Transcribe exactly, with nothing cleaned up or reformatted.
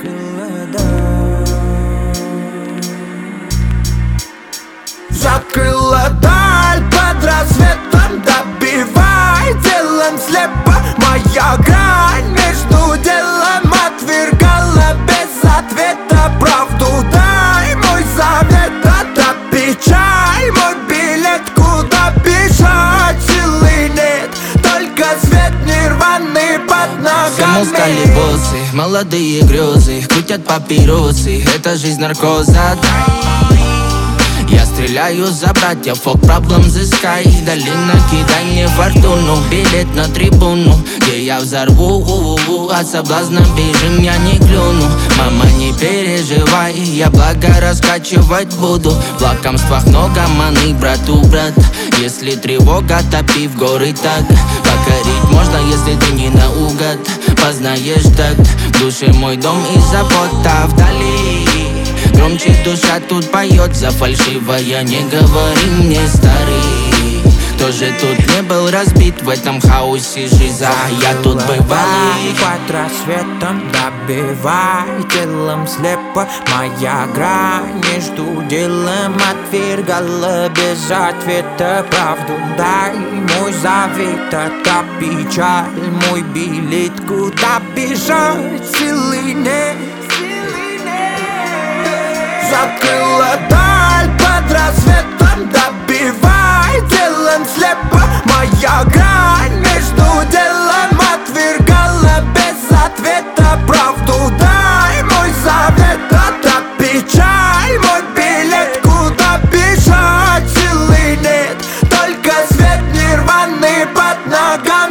закрыла даль, закрыла даль под рассветом, добивай делом слепо. Моя грань между делом отвергала без ответа правду. Дай мой завет, это печаль, мой билет, куда бежать силы нет, только свет нирваны под ногами. Всем устали боссы, молодые грезы, крутят папиросы, это жизнь наркоза. Я стреляю за братьев, fuck problems is sky. Долина, кидай мне фортуну, билет на трибуну, где я взорву, у -у -у. От соблазна бежим, я не клюну. Мама, не переживай, я благо раскачивать буду. В лакомствах много маны, брату, брат. Если тревога, топи в горы так. Покорить можно, если ты не наугад. Познаешь так, в душе мой дом и забота вдали. Громче душа тут поет, за фальшивое не говори мне, старый. Кто же тут не был разбит в этом хаосе жиза? Я тут бывалый. Под рассветом добивай телом слепо. Моя грань между делом отвергала без ответа правду. Дай мой завет, это печаль, мой билет, куда бежать силы нет. Закрыла даль под рассветом, добивай делом слепо. Моя грань между делом отвергала без ответа правду. Дай мой завет, это печаль, мой билет, куда бежать силы нет, только свет нирваны под ногами.